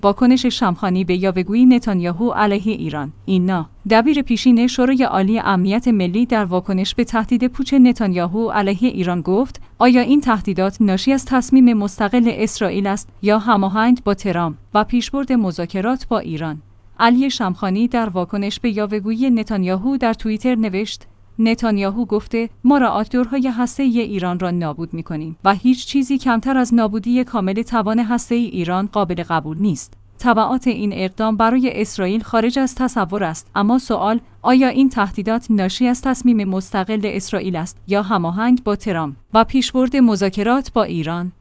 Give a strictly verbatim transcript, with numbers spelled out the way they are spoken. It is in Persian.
واکنش شمخانی به یاوه‌گویی نتانیاهو علیه ایران. اینا دبیر پیشین شورای عالی امنیت ملی در واکنش به تهدید پوچ نتانیاهو علیه ایران گفت: آیا این تهدیدات ناشی از تصمیم مستقل اسرائیل است یا هماهنگ با ترامپ و پیشبرد مذاکرات با ایران؟ علی شمخانی در واکنش به یاوه‌گویی نتانیاهو در توییتر نوشت: نتانیاهو گفته ما راکتورهای هسته‌ای ایران را نابود می‌کنیم و هیچ چیزی کمتر از نابودی کامل توان هسته‌ای ایران قابل قبول نیست. تبعات این اقدام برای اسرائیل خارج از تصور است، اما سوال: آیا این تهدیدات ناشی از تصمیم مستقل اسرائیل است یا هماهنگ با ترامپ و پیشبرد مذاکرات با ایران؟